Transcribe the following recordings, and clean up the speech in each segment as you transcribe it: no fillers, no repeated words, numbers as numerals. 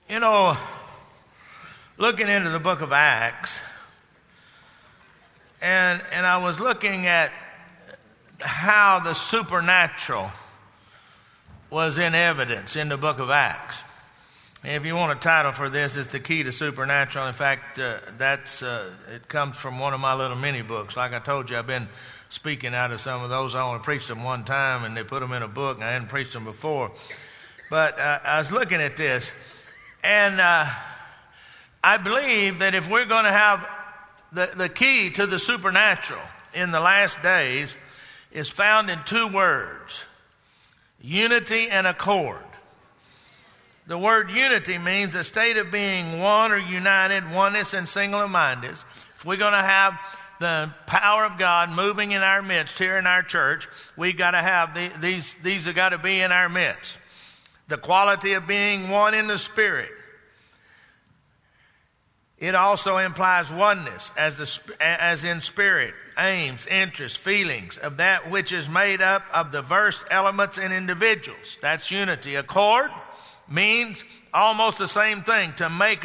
You know, looking into the book of Acts, and I was looking at how the supernatural was in evidence in the book of Acts. If you want a title for this, it's The Key to Supernatural. In fact, it comes from one of my little mini books. Like I told you, I've been speaking out of some of those. I only preached them one time, and they put them in a book, and I hadn't preached them before. But I was looking at this, and I believe that if we're going to have the key to the supernatural in the last days is found in two words: unity and accord. The word unity means a state of being one or united, oneness and single-mindedness. If we're going to have the power of God moving in our midst here in our church, we've got to have these have got to be in our midst. The quality of being one in the Spirit. It also implies oneness as in spirit, aims, interests, feelings of that which is made up of diverse elements and individuals. That's unity. Accord means almost the same thing. To make,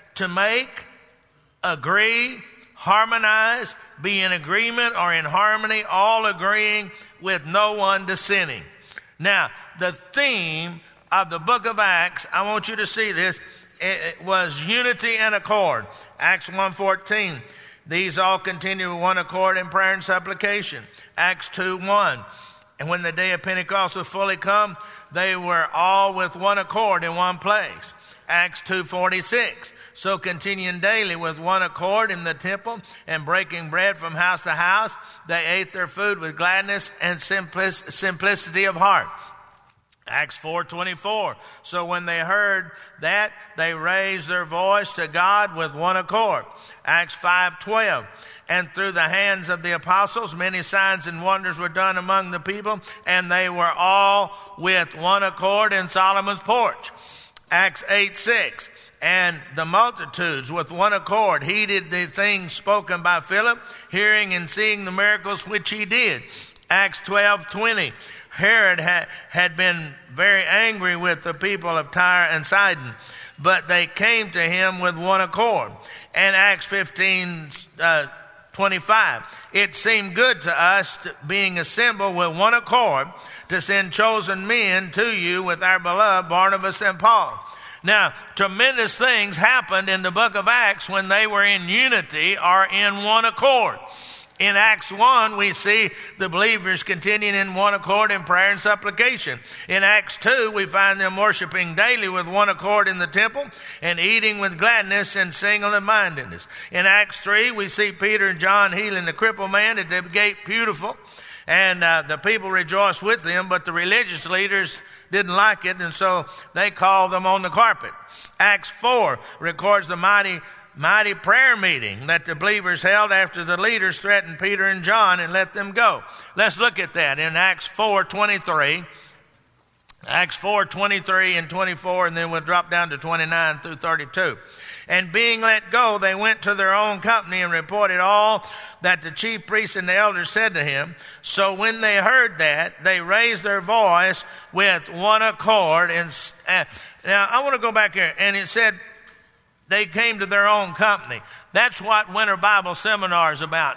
agree, harmonize, be in agreement or in harmony, all agreeing with no one dissenting. Now, the theme of the book of Acts, I want you to see this, it was unity and accord. Acts 1:14. These all continue with one accord in prayer and supplication. Acts 2:1. And when the day of Pentecost was fully come, they were all with one accord in one place. Acts 2:46. So continuing daily with one accord in the temple and breaking bread from house to house, they ate their food with gladness and simplicity of heart. Acts 4:24. So when they heard that, they raised their voice to God with one accord. Acts 5:12. And through the hands of the apostles, many signs and wonders were done among the people, and they were all with one accord in Solomon's porch. Acts 8:6. And the multitudes with one accord heeded the things spoken by Philip, hearing and seeing the miracles which he did. Acts 12:20. Herod had been very angry with the people of Tyre and Sidon, but they came to him with one accord. And Acts 15:25. It seemed good to us, being assembled with one accord, to send chosen men to you with our beloved Barnabas and Paul. Now, tremendous things happened in the book of Acts when they were in unity or in one accord. In Acts 1, we see the believers continuing in one accord in prayer and supplication. In Acts 2, we find them worshiping daily with one accord in the temple and eating with gladness and single-mindedness. In Acts 3, we see Peter and John healing the crippled man at the gate Beautiful, and the people rejoiced with them, but the religious leaders didn't like it, and so they called them on the carpet. Acts 4 records the mighty prayer meeting that the believers held after the leaders threatened Peter and John and let them go. Let's look at that in Acts 4:23. Acts 4:23 and 24, and then we'll drop down to 29 through 32. And being let go, they went to their own company and reported all that the chief priests and the elders said to him. So when they heard that, they raised their voice with one accord. And now I want to go back here, and it said, they came to their own company. That's what Winter Bible Seminar is about.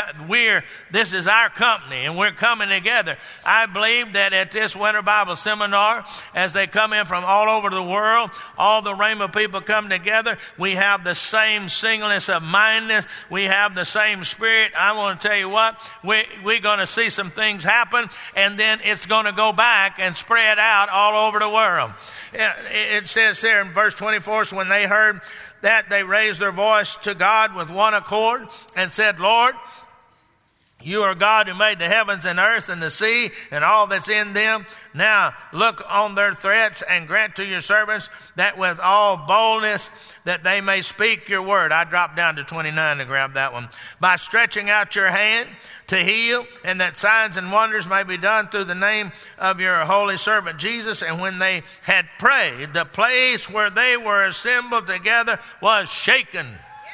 This is our company, and we're coming together. I believe that at this Winter Bible Seminar, as they come in from all over the world, all the Rhema people come together. We have the same singleness of mindedness. We have the same spirit. I want to tell you what, we're going to see some things happen, and then it's going to go back and spread out all over the world. It says here in verse 24, so when they heard that, they raised their voice to God with one accord and said, Lord, you are God who made the heavens and earth and the sea and all that's in them. Now look on their threats and grant to your servants that with all boldness that they may speak your word. I dropped down to 29 to grab that one. By stretching out your hand to heal, and that signs and wonders may be done through the name of your holy servant Jesus. And when they had prayed, the place where they were assembled together was shaken,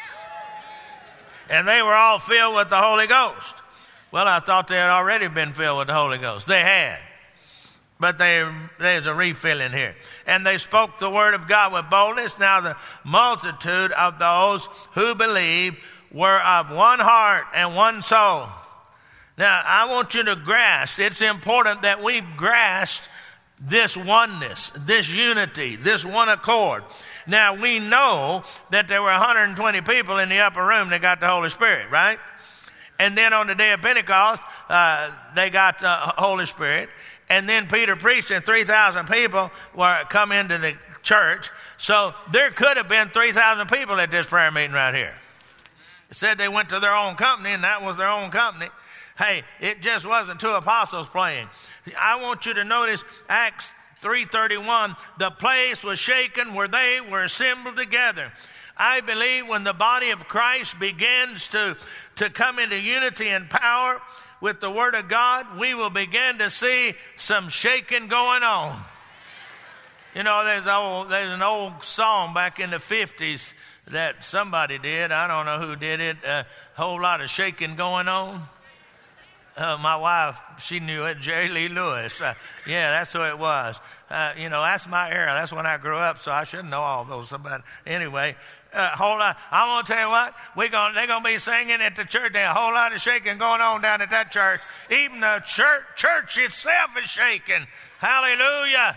and they were all filled with the Holy Ghost. Well, I thought they had already been filled with the Holy Ghost. They had. But there's a refilling here. And they spoke the word of God with boldness. Now the multitude of those who believed were of one heart and one soul. Now, I want you to grasp, it's important that we grasp this oneness, this unity, this one accord. Now, we know that there were 120 people in the upper room that got the Holy Spirit, right? And then on the day of Pentecost, they got the Holy Spirit. And then Peter preached and 3,000 people were come into the church. So there could have been 3,000 people at this prayer meeting right here. It said they went to their own company, and that was their own company. Hey, it just wasn't two apostles praying. I want you to notice Acts 3:31, the place was shaken where they were assembled together. I believe when the body of Christ begins to come into unity and power with the Word of God, we will begin to see some shaking going on. You know, there's an old song back in the 50s that somebody did. I don't know who did it. A whole lot of shaking going on. My wife, she knew it, Jerry Lee Lewis. Yeah, that's who it was. That's my era. That's when I grew up, so I should know all those. Anyway, hold on. I want to tell you what, they're going to be singing at the church. There's a whole lot of shaking going on down at that church. Even the church itself is shaking. Hallelujah.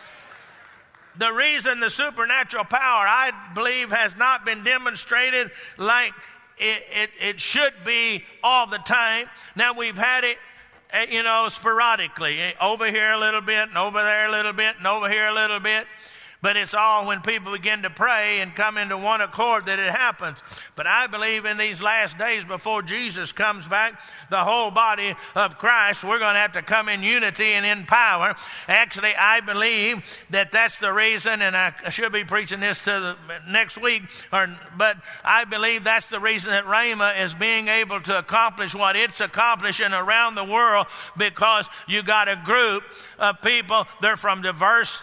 The reason the supernatural power, I believe, has not been demonstrated like it should be all the time. Now, we've had it, sporadically. Over here a little bit, and over there a little bit, and over here a little bit. But it's all when people begin to pray and come into one accord that it happens. But I believe in these last days before Jesus comes back, the whole body of Christ, we're going to have to come in unity and in power. Actually, I believe that that's the reason, and I should be preaching this to the next week, but I believe that's the reason that Rhema is being able to accomplish what it's accomplishing around the world, because you got a group of people, they're from diverse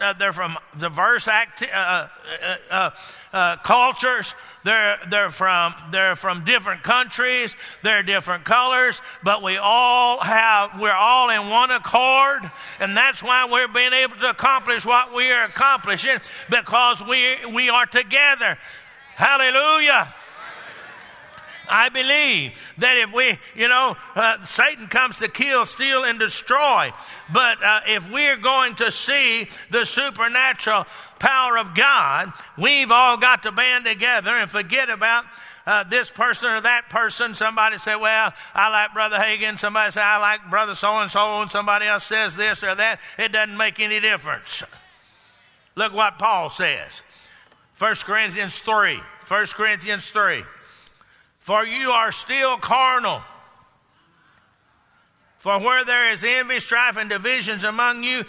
cultures. They're from different countries. They're different colors, but we're all in one accord, and that's why we're being able to accomplish what we are accomplishing, because we are together. Hallelujah. I believe that if Satan comes to kill, steal, and destroy. But if we're going to see the supernatural power of God, we've all got to band together and forget about this person or that person. Somebody say, well, I like Brother Hagin. Somebody say, I like Brother so-and-so. And somebody else says this or that. It doesn't make any difference. Look what Paul says. 1 Corinthians 3. For you are still carnal. For where there is envy, strife, and divisions among you,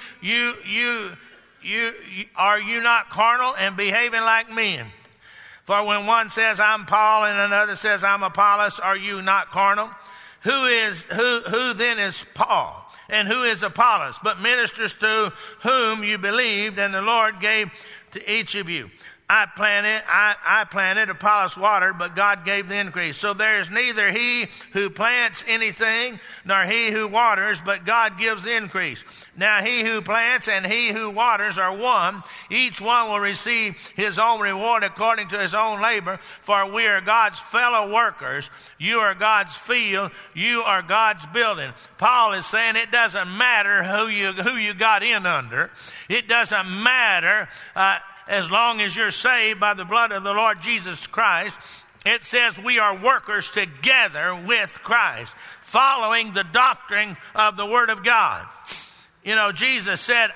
are you not carnal and behaving like men? For when one says, I'm Paul, and another says, I'm Apollos, are you not carnal? Who then is Paul? And who is Apollos? But ministers to whom you believed, and the Lord gave to each of you. I planted, Apollos watered, but God gave the increase. So there is neither he who plants anything, nor he who waters, but God gives the increase. Now he who plants and he who waters are one. Each one will receive his own reward according to his own labor. For we are God's fellow workers. You are God's field. You are God's building. Paul is saying it doesn't matter who you got in under. It doesn't matter as long as you're saved by the blood of the Lord Jesus Christ. It says we are workers together with Christ, following the doctrine of the Word of God. Jesus said,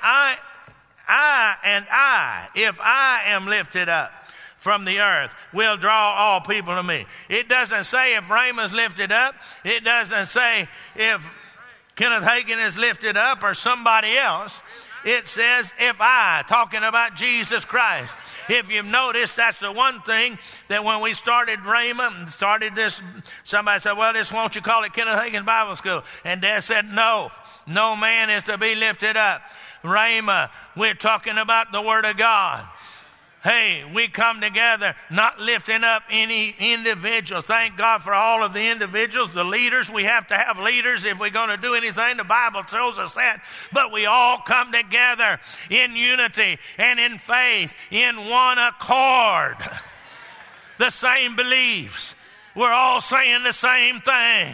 if I am lifted up from the earth, will draw all people to me. It doesn't say if Rhema's lifted up. It doesn't say if Kenneth Hagin is lifted up or somebody else. It says, talking about Jesus Christ. If you've noticed, that's the one thing that when we started Rhema, started this, somebody said, well, won't you call it Kenneth Hagin Bible School? And Dad said, no man is to be lifted up. Rhema, we're talking about the Word of God. Hey, we come together not lifting up any individual. Thank God for all of the individuals, the leaders. We have to have leaders if we're going to do anything. The Bible tells us that. But we all come together in unity and in faith, in one accord. The same beliefs. We're all saying the same thing.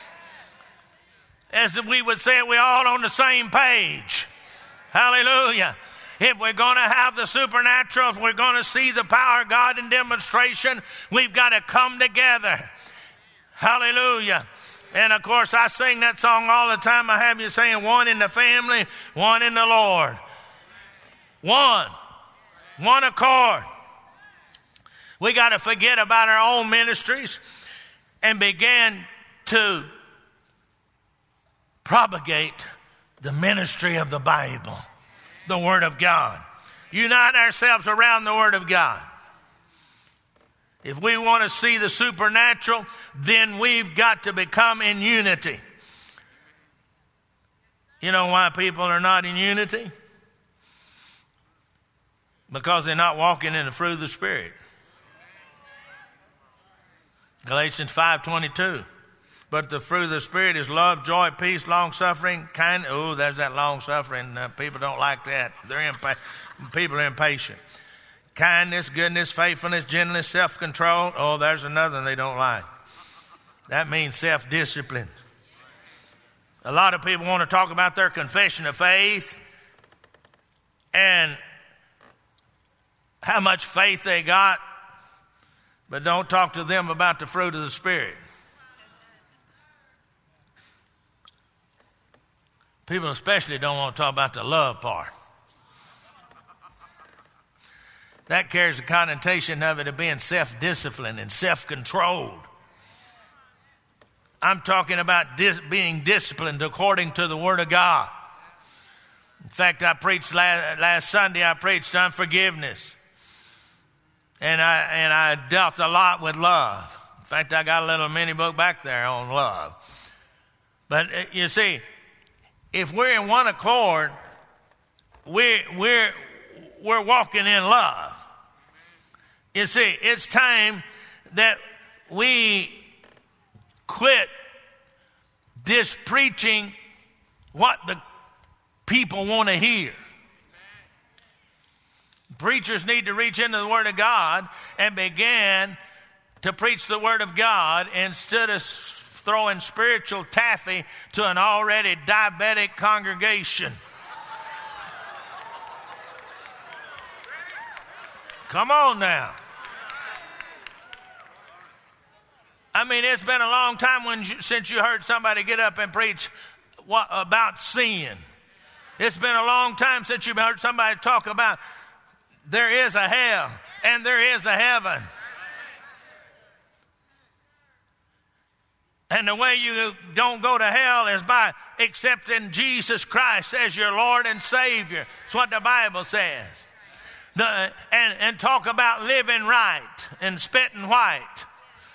As we would say, we're all on the same page. Hallelujah. If we're going to have the supernatural, if we're going to see the power of God in demonstration, we've got to come together. Hallelujah. And of course, I sing that song all the time. I have you saying, one in the family, one in the Lord. One accord. We got to forget about our own ministries and begin to propagate the ministry of the Bible. The Word of God. Unite ourselves around the Word of God. If we want to see the supernatural, then we've got to become in unity. You know why people are not in unity? Because they're not walking in the fruit of the Spirit. Galatians 5:22. But the fruit of the Spirit is love, joy, peace, long-suffering, kindness. Oh, there's that long-suffering. People don't like that. People are impatient. Kindness, goodness, faithfulness, gentleness, self-control. Oh, there's another one they don't like. That means self-discipline. A lot of people want to talk about their confession of faith and how much faith they got, but don't talk to them about the fruit of the Spirit. People especially don't want to talk about the love part. That carries the connotation of it of being self-disciplined and self-controlled. I'm talking about being disciplined according to the Word of God. In fact, I preached last Sunday, I preached unforgiveness. And I dealt a lot with love. In fact, I got a little mini book back there on love. But you see, if we're in one accord, we're walking in love. You see, it's time that we quit dispreaching what the people want to hear. Preachers need to reach into the Word of God and begin to preach the Word of God instead of throwing spiritual taffy to an already diabetic congregation. Come on now. I mean, it's been a long time since you heard somebody get up and preach about sin. It's been a long time since you've heard somebody talk about there is a hell and there is a heaven. And the way you don't go to hell is by accepting Jesus Christ as your Lord and Savior. That's what the Bible says. And talk about living right and spitting white.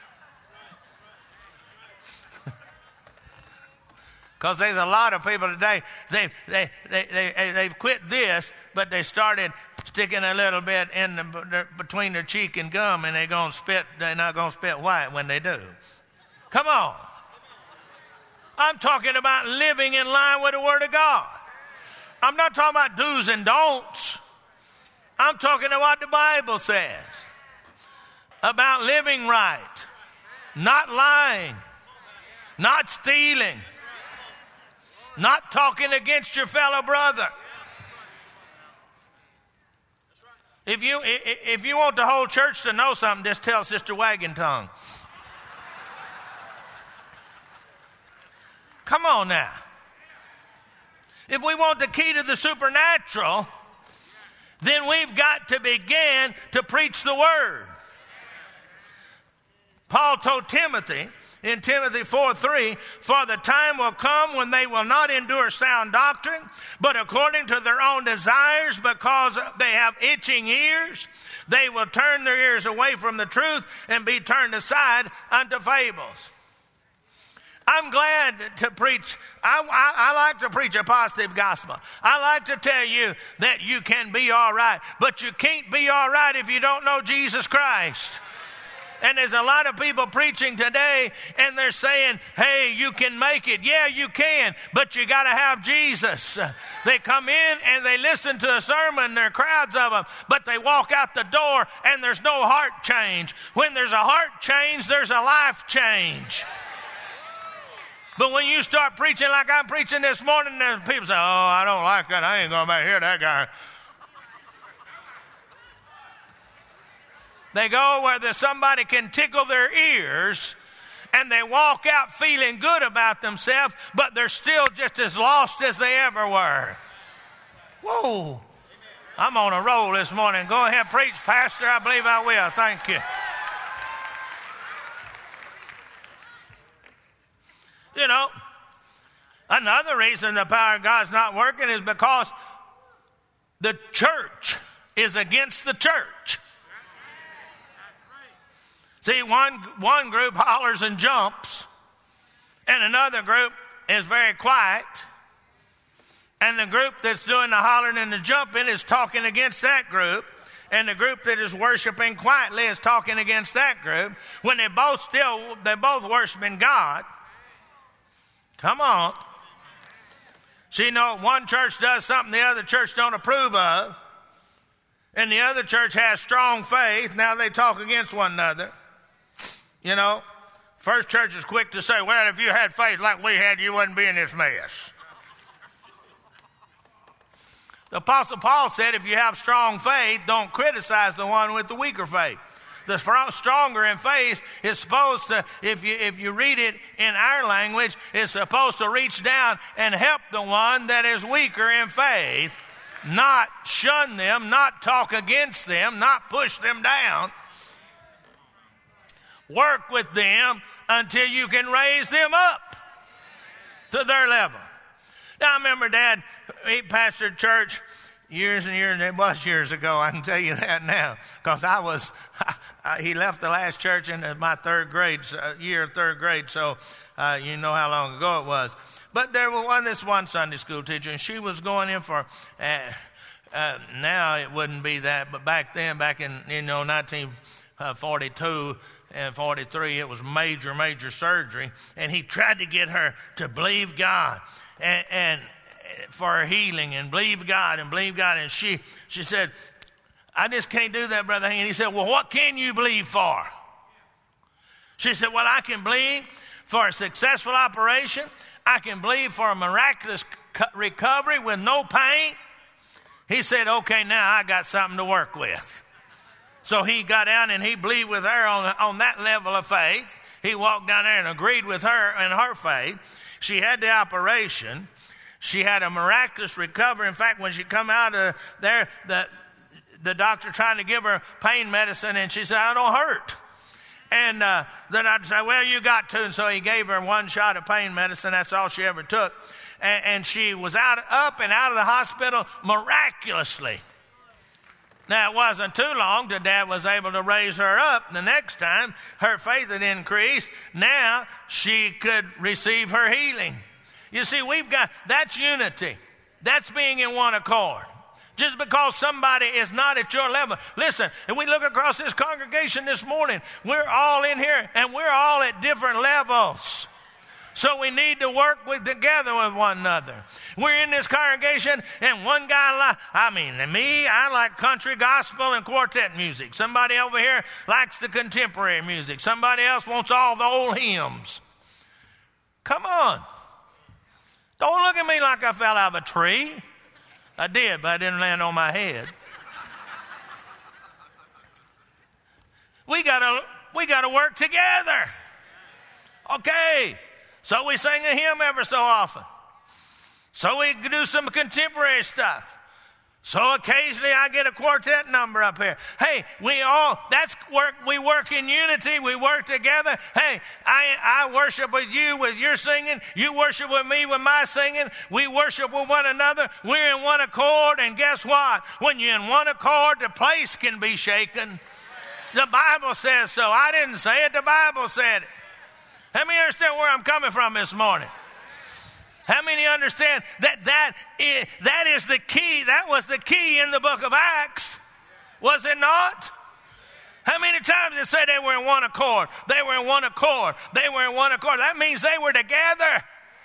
Because there's a lot of people today, they've quit this, but they started sticking a little bit between their cheek and gum, and they're not going to spit white when they do. Come on. I'm talking about living in line with the Word of God. I'm not talking about do's and don'ts. I'm talking about what the Bible says about living right, not lying, not stealing, not talking against your fellow brother. If you want the whole church to know something, just tell Sister Wagon Tongue. Come on now. If we want the key to the supernatural, then we've got to begin to preach the Word. Paul told Timothy in Timothy 4:3, for the time will come when they will not endure sound doctrine, but according to their own desires, because they have itching ears, they will turn their ears away from the truth and be turned aside unto fables. I'm glad to preach. I like to preach a positive gospel. I like to tell you that you can be all right, but you can't be all right if you don't know Jesus Christ. And there's a lot of people preaching today, and they're saying, hey, you can make it. Yeah, you can, but you got to have Jesus. They come in and they listen to a sermon, there are crowds of them, but they walk out the door and there's no heart change. When there's a heart change, there's a life change. But when you start preaching like I'm preaching this morning, there's people say, oh, I don't like that. I ain't going to hear that guy. They go where somebody can tickle their ears, and they walk out feeling good about themselves, but they're still just as lost as they ever were. Whoa. I'm on a roll this morning. Go ahead, preach, Pastor. I believe I will. Thank you. You know, another reason the power of God's not working is because the church is against the church. See, one group hollers and jumps, and another group is very quiet, and the group that's doing the hollering and the jumping is talking against that group, and the group that is worshiping quietly is talking against that group, when they're both worshiping God. Come on. See, you know, one church does something the other church don't approve of, and the other church has strong faith. Now they talk against one another. You know, first church is quick to say, well, if you had faith like we had, you wouldn't be in this mess. The Apostle Paul said, if you have strong faith, don't criticize the one with the weaker faith. The stronger in faith is supposed to, if you read it in our language, is supposed to reach down and help the one that is weaker in faith, not shun them, not talk against them, not push them down. Work with them until you can raise them up to their level. Now, I remember Dad, he pastored church years and years, and it was years ago, I can tell you that now, because he left the last church in my third grade, year of third grade, so you know how long ago it was. But there was this one Sunday school teacher, and she was going in for, now it wouldn't be that, but back then, back in 1942, and 43, it was major surgery, and he tried to get her to believe God and for her healing, and believe God, and she said, I just can't do that, Brother Hank. He said, well, what can you believe for? She said, well, I can believe for a successful operation. I can believe for a miraculous recovery with no pain. He said, okay, now I got something to work with. So he got down and he believed with her on that level of faith. He walked down there and agreed with her in her faith. She had the operation. She had a miraculous recovery. In fact, when she come out of there, the doctor trying to give her pain medicine, and she said, I don't hurt. And the doctor said, well, you got to. And so he gave her one shot of pain medicine. That's all she ever took. And she was up and out of the hospital miraculously. Now, it wasn't too long till Dad was able to raise her up. The next time, her faith had increased. Now, she could receive her healing. You see, that's unity. That's being in one accord. Just because somebody is not at your level. Listen, and we look across this congregation this morning, we're all in here, and we're all at different levels. So we need to work together with one another. We're in this congregation, and one guy, I like country, gospel, and quartet music. Somebody over here likes the contemporary music. Somebody else wants all the old hymns. Come on. Don't look at me like I fell out of a tree. I did, but I didn't land on my head. We gotta work together. Okay. So we sing a hymn every so often. So we do some contemporary stuff. So occasionally I get a quartet number up here. Hey, we work in unity. We work together. Hey, I worship with you with your singing. You worship with me with my singing. We worship with one another. We're in one accord. And guess what? When you're in one accord, the place can be shaken. The Bible says so. I didn't say it. The Bible said it. How many understand where I'm coming from this morning? How many understand that is the key? That was the key in the book of Acts, was it not? How many times did it say they were in one accord? They were in one accord. They were in one accord. That means they were together.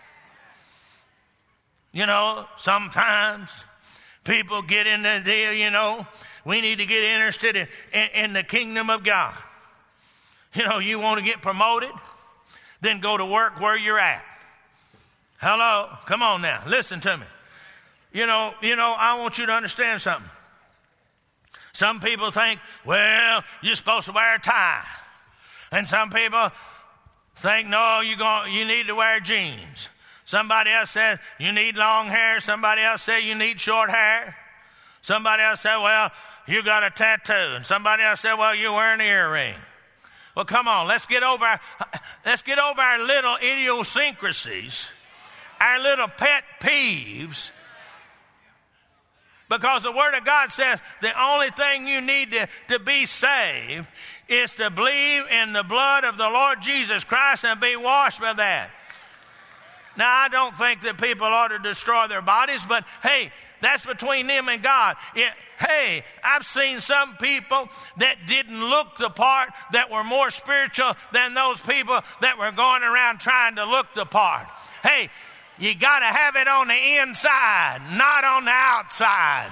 You know, sometimes people get in the deal, you know, we need to get interested in the kingdom of God. You know, you want to get promoted, then go to work where you're at. Hello? Come on now. Listen to me. You know, I want you to understand something. Some people think, well, you're supposed to wear a tie. And some people think, no, you need to wear jeans. Somebody else said, you need long hair. Somebody else said, you need short hair. Somebody else said, well, you got a tattoo. And somebody else said, well, you wear an earring. Well, come on, let's get over our little idiosyncrasies, our little pet peeves, because the Word of God says the only thing you need to be saved is to believe in the blood of the Lord Jesus Christ and be washed by that. Now, I don't think that people ought to destroy their bodies, but hey, that's between them and God. Hey, I've seen some people that didn't look the part that were more spiritual than those people that were going around trying to look the part. Hey, you got to have it on the inside, not on the outside.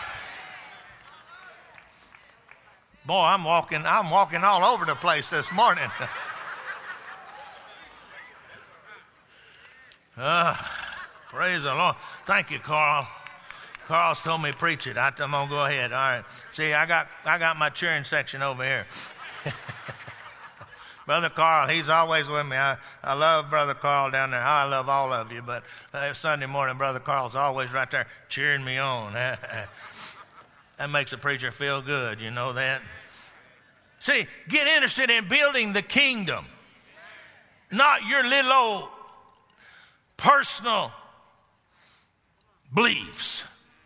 Boy, I'm walking all over the place this morning. Praise the Lord. Thank you, Carl. Carl told me to preach it. I'm going to go ahead. All right. See, I got my cheering section over here. Brother Carl, he's always with me. I love Brother Carl down there. I love all of you, but Sunday morning, Brother Carl's always right there cheering me on. That makes a preacher feel good, you know that? See, get interested in building the kingdom, not your little old personal beliefs.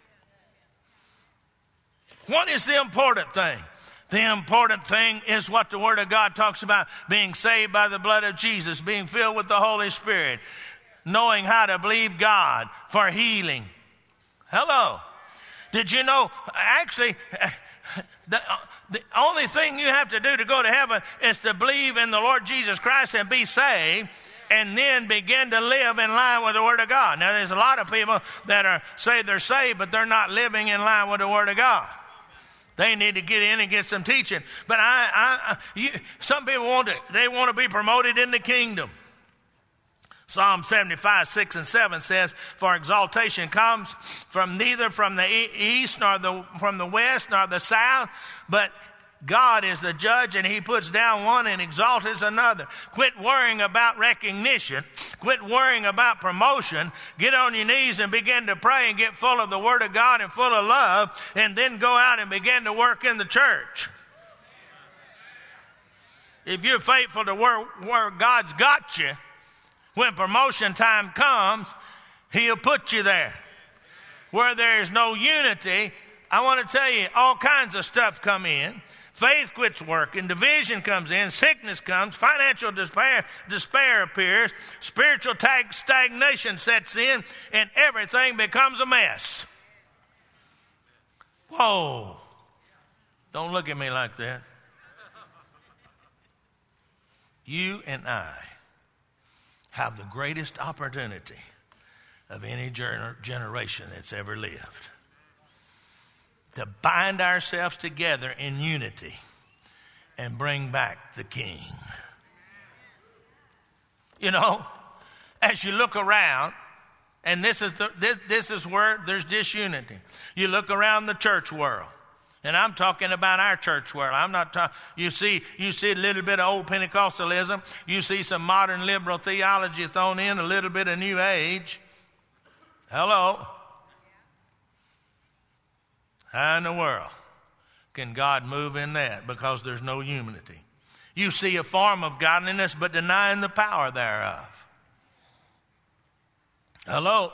What is the important thing? The important thing is what the Word of God talks about, being saved by the blood of Jesus, being filled with the Holy Spirit, knowing how to believe God for healing. Hello. Did you know, actually, the only thing you have to do to go to heaven is to believe in the Lord Jesus Christ and be saved, and then begin to live in line with the Word of God. Now, there's a lot of people that say they're saved, but they're not living in line with the Word of God. They need to get in and get some teaching. But some people want to be promoted in the kingdom. Psalm 75, 6 and 7 says, for exaltation comes neither from the east, nor from the west, nor the south, but God is the judge, and He puts down one and exalts another. Quit worrying about recognition. Quit worrying about promotion. Get on your knees and begin to pray and get full of the Word of God and full of love, and then go out and begin to work in the church. If you're faithful to where God's got you, when promotion time comes, He'll put you there. Where there is no unity, I want to tell you, all kinds of stuff come in. Faith quits working, division comes in, sickness comes, financial despair appears, spiritual stagnation sets in, and everything becomes a mess. Whoa. Don't look at me like that. You and I have the greatest opportunity of any generation that's ever lived, to bind ourselves together in unity and bring back the King. You know, as you look around, and this is where there's disunity. You look around the church world, and I'm talking about our church world. I'm not talking. You see a little bit of old Pentecostalism. You see some modern liberal theology thrown in, a little bit of New Age. Hello. How in the world can God move in that? Because there's no unity. You see a form of godliness, but denying the power thereof. Hello?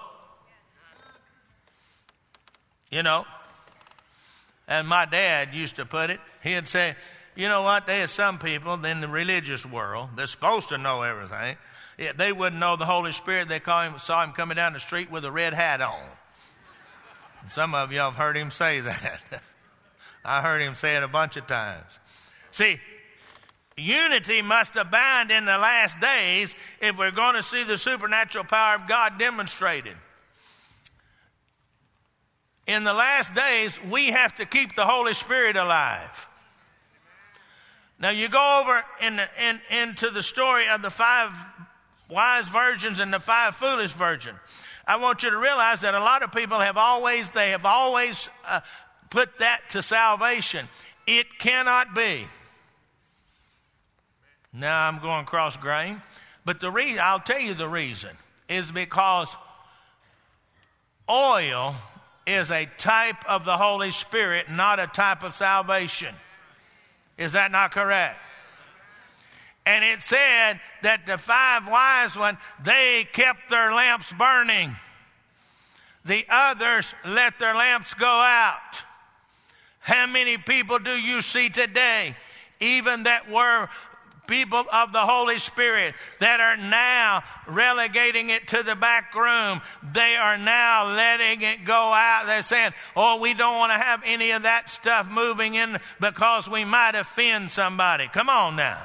You know, and my dad used to put it, he'd say, you know what? There are some people in the religious world, they're supposed to know everything. They wouldn't know the Holy Spirit. They saw him coming down the street with a red hat on. Some of y'all have heard him say that. I heard him say it a bunch of times. See, unity must abound in the last days if we're going to see the supernatural power of God demonstrated. In the last days, we have to keep the Holy Spirit alive. Now, you go over into the story of the 5 wise virgins and the 5 foolish virgins. I want you to realize that a lot of people have always put that to salvation. It cannot be. Now I'm going cross grain, but I'll tell you the reason is because oil is a type of the Holy Spirit, not a type of salvation. Is that not correct? And it said that the 5 wise ones, they kept their lamps burning. The others let their lamps go out. How many people do you see today, even that were people of the Holy Spirit, that are now relegating it to the back room? They are now letting it go out. They're saying, oh, we don't want to have any of that stuff moving in because we might offend somebody. Come on now.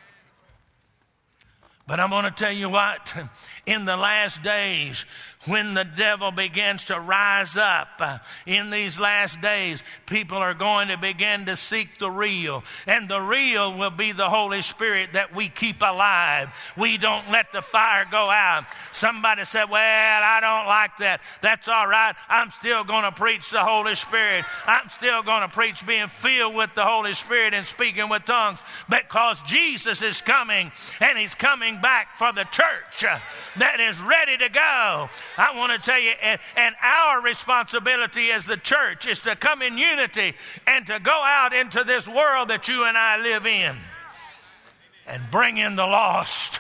But I'm going to tell you what, in the last days, when the devil begins to rise up, in these last days, people are going to begin to seek the real. And the real will be the Holy Spirit that we keep alive. We don't let the fire go out. Somebody said, well, I don't like that. That's all right. I'm still going to preach the Holy Spirit. I'm still going to preach being filled with the Holy Spirit and speaking with tongues, because Jesus is coming, and he's coming back for the church that is ready to go. I want to tell you, and our responsibility as the church is to come in unity and to go out into this world that you and I live in and bring in the lost.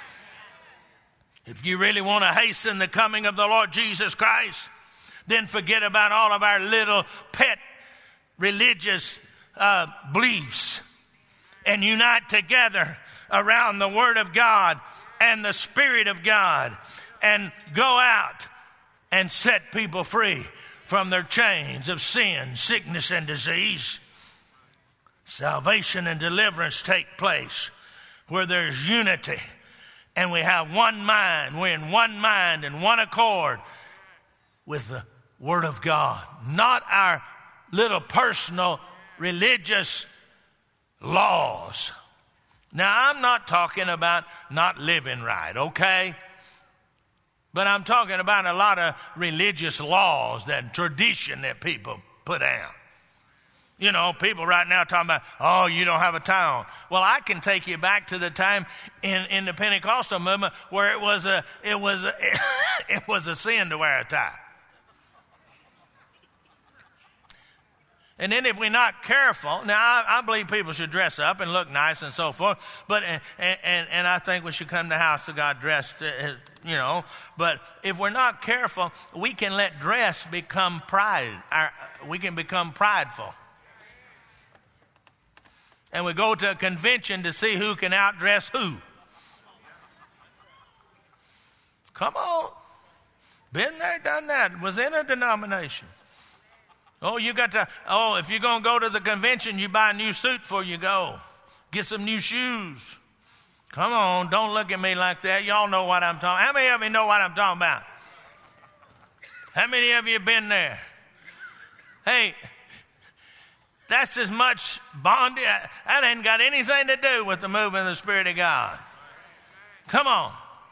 If you really want to hasten the coming of the Lord Jesus Christ, then forget about all of our little pet religious beliefs and unite together around the Word of God and the Spirit of God, and go out and set people free from their chains of sin, sickness, and disease. Salvation and deliverance take place where there's unity and we have one mind. We're in one mind and one accord with the Word of God, not our little personal religious laws. Now, I'm not talking about not living right, okay? But I'm talking about a lot of religious laws and tradition that people put out. You know, people right now talking about, oh, you don't have a tie on. Well, I can take you back to the time in the Pentecostal movement where it was a sin to wear a tie. And then if we're not careful, now I believe people should dress up and look nice and so forth, but and I think we should come to the house of God dressed, you know. But if we're not careful, we can let dress become pride. We can become prideful. And we go to a convention to see who can outdress who. Come on. Been there, done that. Was in a denomination. Oh, if you're going to go to the convention, you buy a new suit before you go. Get some new shoes. Come on, don't look at me like that. Y'all know what I'm talking about. How many of you know what I'm talking about? How many of you have been there? Hey, that's as much bondage. That ain't got anything to do with the movement of the Spirit of God. Come on.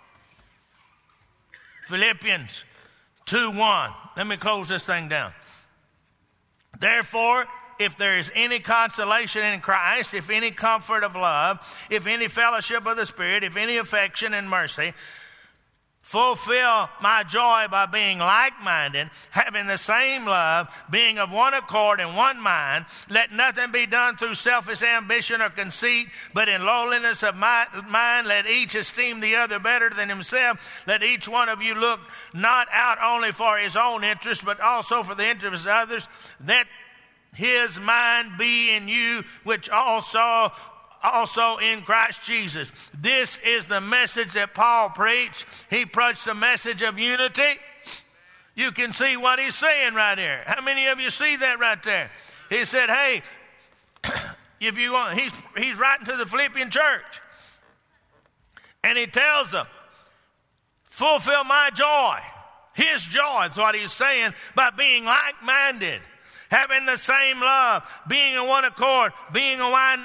Philippians 2:1. Let me close this thing down. Therefore, if there is any consolation in Christ, if any comfort of love, if any fellowship of the Spirit, if any affection and mercy, fulfill my joy by being like-minded, having the same love, being of one accord and one mind. Let nothing be done through selfish ambition or conceit, but in lowliness of mind let each esteem the other better than himself. Let each one of you look not out only for his own interest, but also for the interest of others. his mind be in you, which also in Christ Jesus. This is the message that Paul preached. He preached the message of unity. You can see what he's saying right here. How many of you see that right there? He said, hey, if you want, he's writing to the Philippian church. And he tells them, fulfill my joy. His joy is what he's saying by being like-minded, having the same love, being in one accord, being one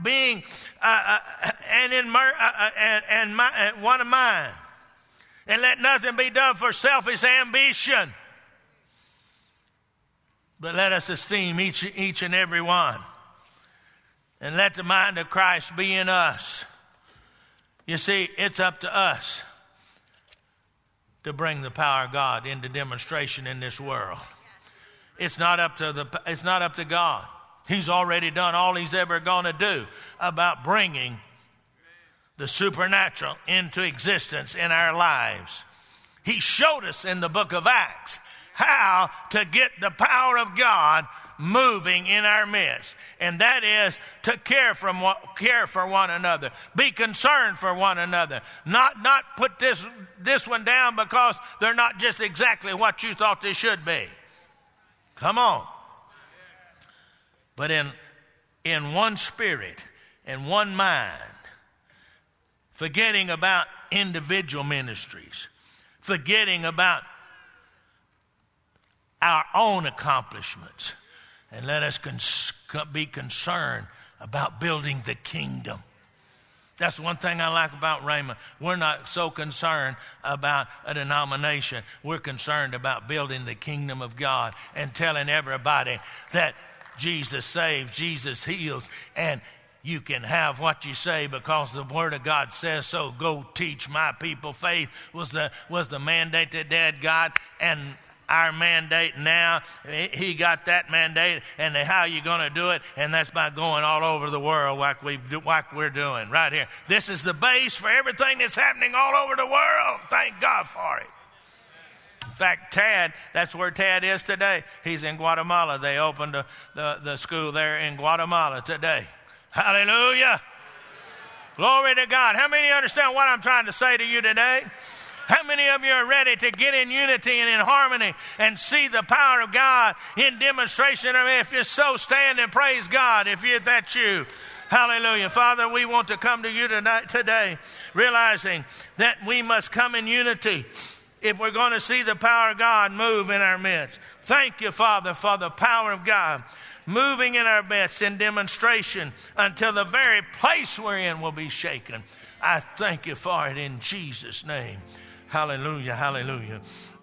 of mind. And let nothing be done for selfish ambition, but let us esteem each and every one. And let the mind of Christ be in us. You see, it's up to us to bring the power of God into demonstration in this world. It's not up to God. He's already done all he's ever going to do about bringing the supernatural into existence in our lives. He showed us in the book of Acts how to get the power of God moving in our midst. And that is to care for one another. Be concerned for one another. Not put this one down because they're not just exactly what you thought they should be. Come on. But in one spirit and one mind, forgetting about individual ministries, forgetting about our own accomplishments, and let us be concerned about building the kingdom. That's one thing I like about Rhema. We're not so concerned about a denomination. We're concerned about building the kingdom of God and telling everybody that Jesus saves, Jesus heals, and you can have what you say because the Word of God says so. Go teach my people. Faith was the mandate that Dad got, and our mandate now, he got that mandate, and how you going to do it? And that's by going all over the world like we're doing right here. This is the base for everything that's happening all over the world. Thank God for it. In fact, Tad, that's where Tad is today. He's in Guatemala. They opened the school there in Guatemala today. Hallelujah. Glory to God. How many understand what I'm trying to say to you today? How many of you are ready to get in unity and in harmony and see the power of God in demonstration? I mean, if you're so, stand and praise God if that's you. Hallelujah. Father, we want to come to you today realizing that we must come in unity if we're going to see the power of God move in our midst. Thank you, Father, for the power of God moving in our midst in demonstration until the very place we're in will be shaken. I thank you for it in Jesus' name. Hallelujah, hallelujah.